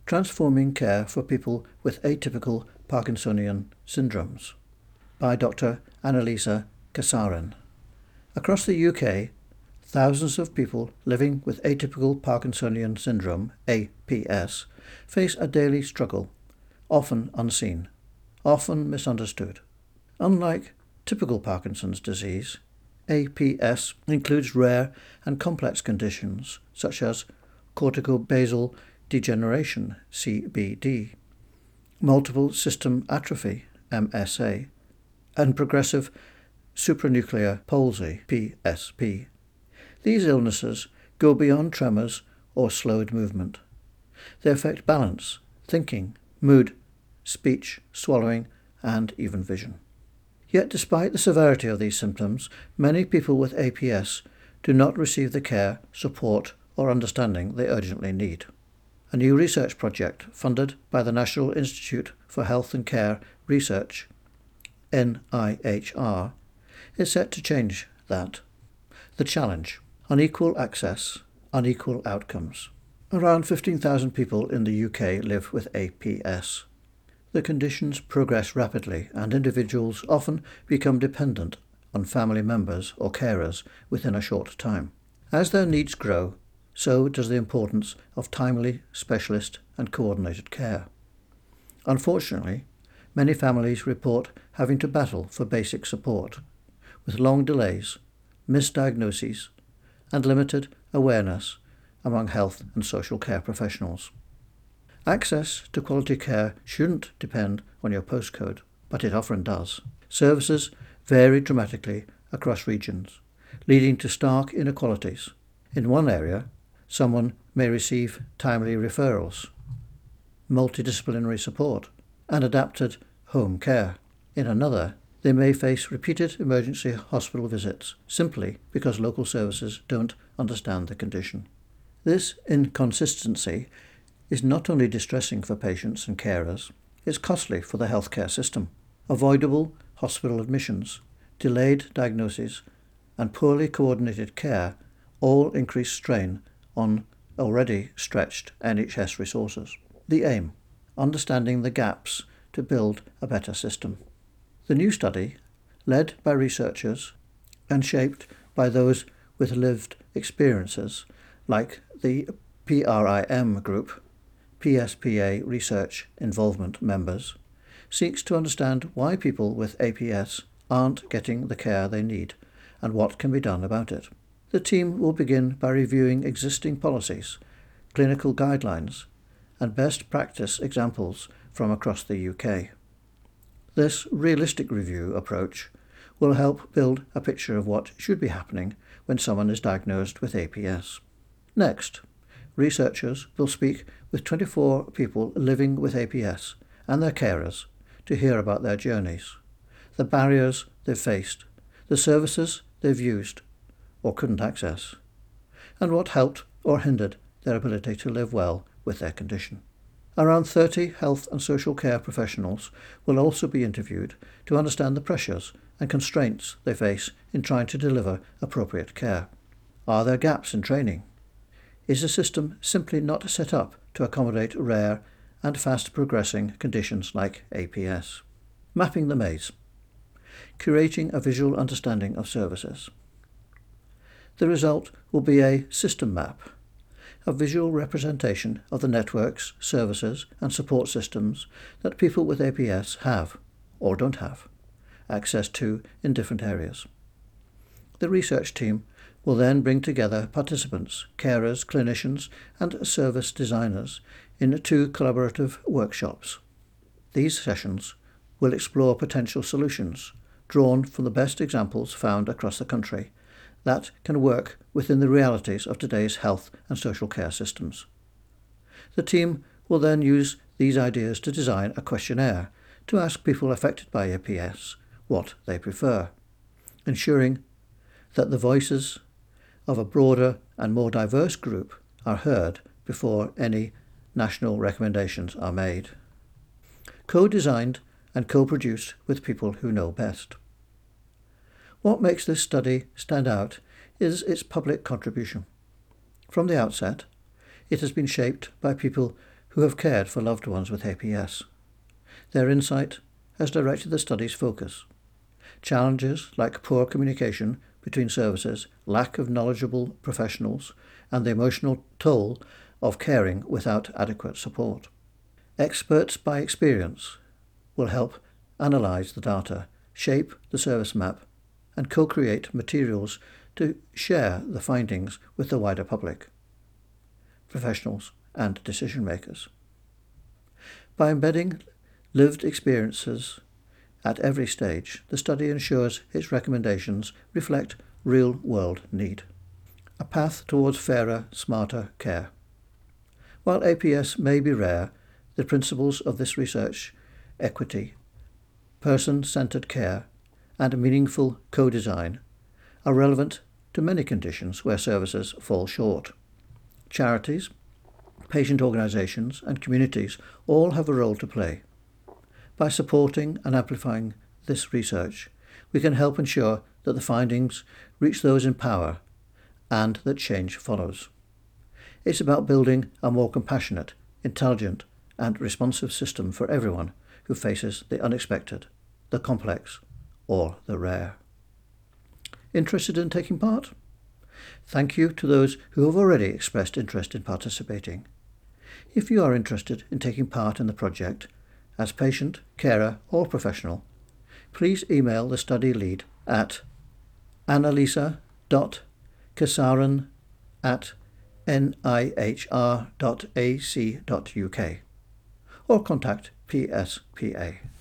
Transforming Care for People with Atypical Parkinsonian Syndromes by Dr. Annalisa Kasarin. Across the UK, thousands of people living with atypical Parkinsonian syndrome, APS, face a daily struggle, often unseen, often misunderstood. Unlike typical Parkinson's disease, APS includes rare and complex conditions such as corticobasal degeneration, CBD, multiple system atrophy, MSA, and progressive supranuclear palsy, PSP. These illnesses go beyond tremors or slowed movement. They affect balance, thinking, mood, speech, swallowing, and even vision. Yet despite the severity of these symptoms, many people with APS do not receive the care, support, or understanding they urgently need. A new research project funded by the National Institute for Health and Care Research, NIHR, is set to change that. The challenge: unequal access, unequal outcomes. Around 15,000 people in the UK live with APS. The conditions progress rapidly and individuals often become dependent on family members or carers within a short time. As their needs grow, so does the importance of timely, specialist and coordinated care. Unfortunately, many families report having to battle for basic support, with long delays, misdiagnoses, and limited awareness among health and social care professionals. Access to quality care shouldn't depend on your postcode, but it often does. Services vary dramatically across regions, leading to stark inequalities. In one area, someone may receive timely referrals, multidisciplinary support, and adapted home care. In another, they may face repeated emergency hospital visits simply because local services don't understand the condition. This inconsistency is not only distressing for patients and carers, it's costly for the healthcare system. Avoidable hospital admissions, delayed diagnoses, and poorly coordinated care all increase strain on already stretched NHS resources. The aim: understanding the gaps to build a better system. The new study, led by researchers and shaped by those with lived experiences like the PRIM group, PSPA Research Involvement members, seeks to understand why people with APS aren't getting the care they need and what can be done about it. The team will begin by reviewing existing policies, clinical guidelines, and best practice examples from across the UK. This realistic review approach will help build a picture of what should be happening when someone is diagnosed with APS. Next, researchers will speak with 24 people living with APS and their carers to hear about their journeys, the barriers they've faced, the services they've used or couldn't access, and what helped or hindered their ability to live well with their condition. Around 30 health and social care professionals will also be interviewed to understand the pressures and constraints they face in trying to deliver appropriate care. Are there gaps in training? Is the system simply not set up to accommodate rare and fast-progressing conditions like APS? Mapping the maze. Curating a visual understanding of services. The result will be a system map, a visual representation of the networks, services and support systems that people with APS have, or don't have, access to in different areas. The research team will then bring together participants, carers, clinicians and service designers in 2 collaborative workshops. These sessions will explore potential solutions drawn from the best examples found across the country that can work within the realities of today's health and social care systems. The team will then use these ideas to design a questionnaire to ask people affected by APS what they prefer, ensuring that the voices of a broader and more diverse group are heard before any national recommendations are made. Co-designed and co-produced with people who know best. What makes this study stand out is its public contribution. From the outset, it has been shaped by people who have cared for loved ones with APS. Their insight has directed the study's focus. Challenges like poor communication between services, lack of knowledgeable professionals, and the emotional toll of caring without adequate support. Experts by experience will help analyse the data, shape the service map, and co-create materials to share the findings with the wider public, professionals and decision makers. By embedding lived experiences at every stage, the study ensures its recommendations reflect real-world need. A path towards fairer, smarter care. While APS may be rare, the principles of this research, equity, person-centred care, and meaningful co-design, are relevant to many conditions where services fall short. Charities, patient organisations, and communities all have a role to play. By supporting and amplifying this research, we can help ensure that the findings reach those in power and that change follows. It's about building a more compassionate, intelligent, and responsive system for everyone who faces the unexpected, the complex, or the rare. Interested in taking part? Thank you to those who have already expressed interest in participating. If you are interested in taking part in the project, as patient, carer, or professional, please email the study lead at annalisa.kasaran@nihr.ac.uk or contact PSPA.